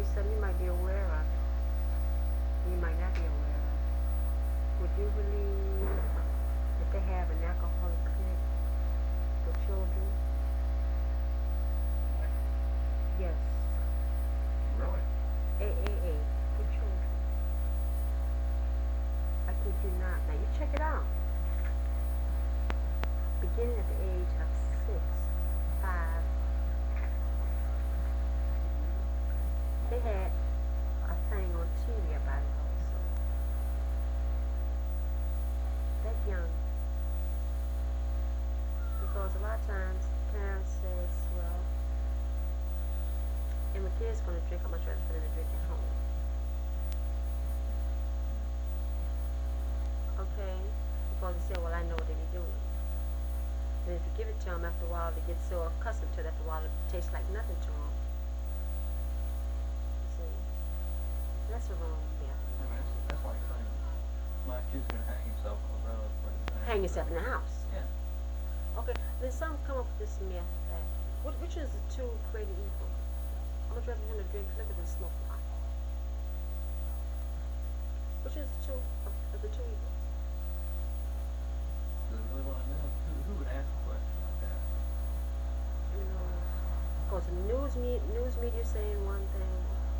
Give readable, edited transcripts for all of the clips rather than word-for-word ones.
you something you might be aware of. You might not be aware of. Would you believe that they have an alcoholic clinic for children? Yes. Really? AAA for children. I kid you not. Now you check it out. Beginning at the age of 6, 5, they had a thing on TV about it also. That young. Because a lot of times parents says, well, if my kid's going to drink, I'm going to try to put in a drink at home. Okay? Because they say, well, I know what they be doing. And if you give it to them after a while, they get so accustomed to it after a while, it tastes like nothing to them. You see? That's a wrong myth. I mean, that's like saying my kid's gonna hang himself on the road. Hang yourself in the house. Yeah. Okay, then some come up with this myth that, which is the two greater evil? I'm going to drink him to drink liquor than smoke pot. Which is the two of the two evils? Do they really want to know? Who would ask a question like that? You know, because the news media saying one thing,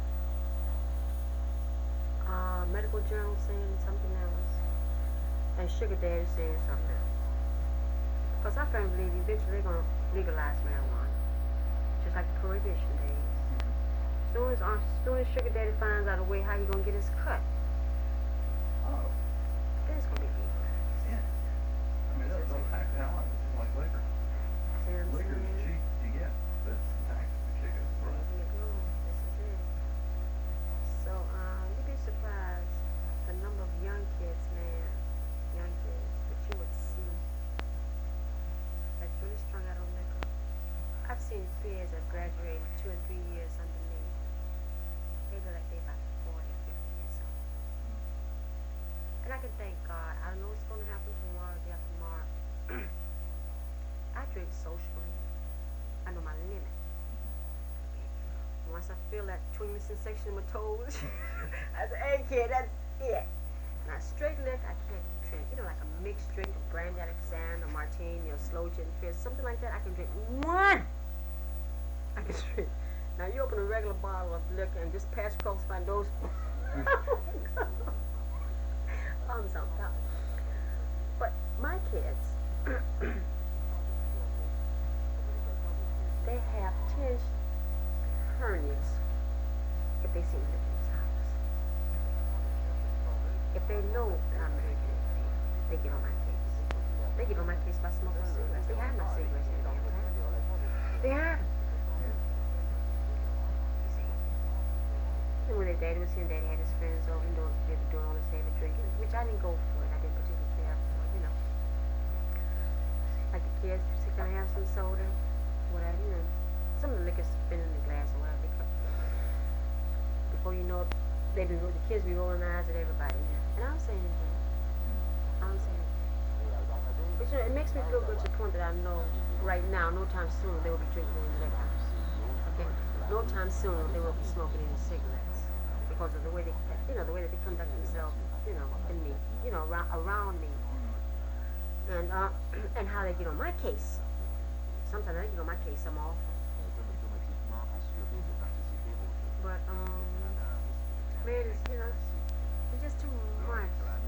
medical journal saying something else, and sugar daddy saying something else. Because I firmly believe eventually they're going to legalize marijuana, just like the prohibition days. Soon as sugar daddy finds out a way how he going to get his cut, Oh. then it's going to be legalized. Yeah. I mean, they'll tax it out like liquor. See what I'm Liquor's saying? cheap to get, but it's taxed to kick it. There you go. This is it. So, you'd be surprised the number of young kids, man, that you would see that's really strung out on liquor. I've seen kids that graduated 2 and 3 years under me. They look like they're about 40, 50 years old. And I can thank God. I don't know what's going to happen tomorrow, day after tomorrow. I drink socially. I know my limit. Okay. Once I feel that twinging sensation in my toes, I say, hey kid, that's it. Now straight liquor, I can't drink. You know, like a mixed drink of brandy Alexander, martini, or slow gin fizz, something like that. I can drink one. I can drink. Now you open a regular bottle of liquor and just pass across my nose. Thumbs on top. But my kids, they have 10 hernias if they see me in this house. If they know that I'm drinking anything, they get on my case. They get on my case by smoking cigarettes. They have my cigarettes in their time. They have them. And when their daddy was here, daddy had his friends over, and they were doing all this heavy drinking, which I didn't go for it. I didn't particularly care for it, you know. Like the kids, they're gonna have some soda, whatever, you know. Some of the liquor's been in the glass or whatever. Before you know it, the kids be rolling eyes at everybody now. And I don't say anything. I don't say anything. But you know, it makes me feel good to the point that I know right now, no time soon, they will be drinking any liquor. Okay? No time soon they will be smoking any cigarettes. Because of the way they, you know, the way that they conduct themselves, you know, in me, you know, around me. And and how they get on my case. Sometimes they get on my case, some awful. But, man, it's, you know, it's just too much.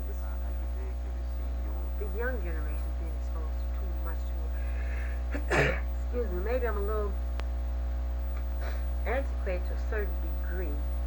The young generation is being exposed to too much to it. Excuse me, maybe I'm a little antiquated to a certain degree.